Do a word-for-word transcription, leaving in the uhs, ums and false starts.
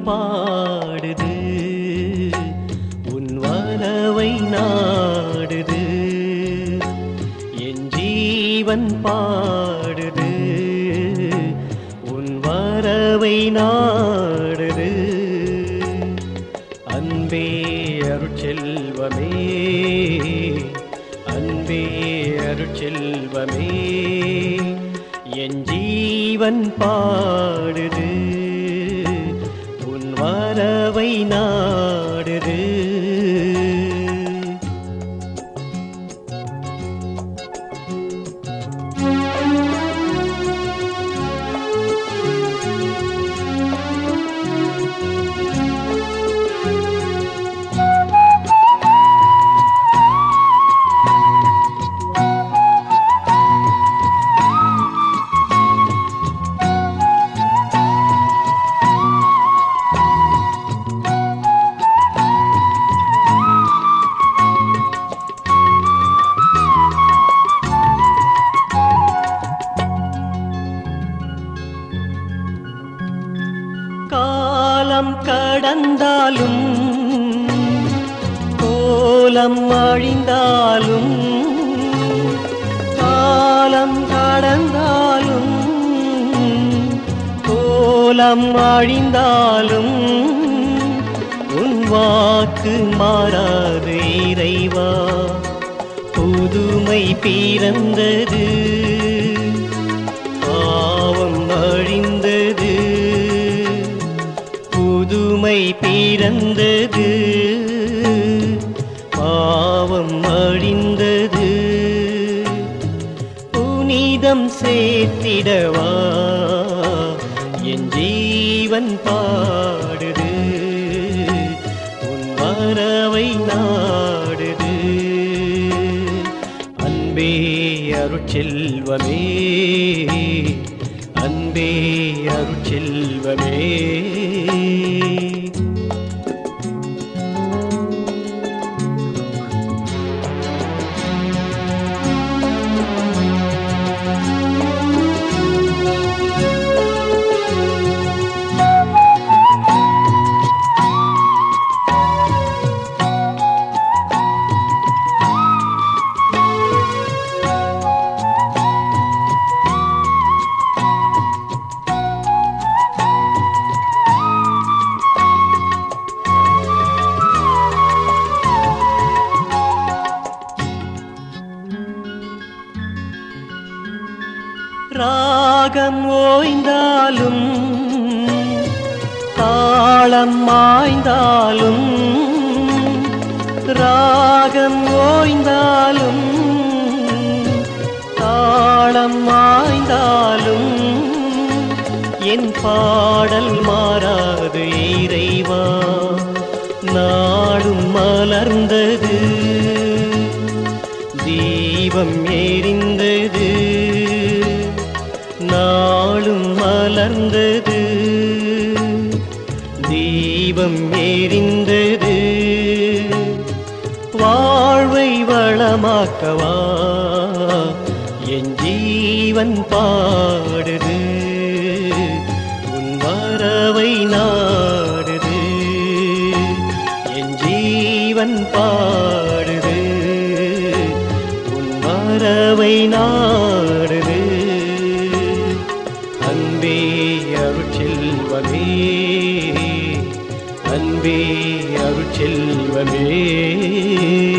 பாடுது, உன் வரவை நாடுது. என் ஜீவன் பாடுது, உன் வரவை நாடுது. அன்பே அருட்செல்வமே, அன்பே அருட்செல்வமே, என் ஜீவன் பாடுது, உன் வரவை நாடுது. காலம் கடந்தாலும் கோலம் அழிந்தாலும், காலம் கடந்தாலும் கோலம் அழிந்தாலும், உன் வாக்கு மாறாது இறைவா. புதுமை பிறந்தது, பாவம் அழிந்தது, புதுமை பிறந்தது, பாவம் அழிந்தது. புனிதம் சேர்த்திடவா என் ஜீவன் பாடுது, உன் வரவை நாடுது. அன்பே அருட்செல்வமே, அன்பே அருட்செல்வமே. ராகம் ஓய்ந்தாலும் தாளம் மாய்ந்தாலும், ராகம் ஓய்ந்தாலும் தாளம் மாய்ந்தாலும், என் பாடல் மாறாது இறைவா. நாளும் மலர்ந்தது, தீபம் எரிந்தது, நாளும் மலர்ந்தது, தீபம் எரிந்தது. வாழ்வை வளமாக்கவா என் ஜீவன் பாடுது, உன் வரவை நாடுது. என் ஜீவன் பாடுது, உன் வரவை நாடுது. அன்பே அருட்செல்வமே, அன்பே அருட்செல்வமே.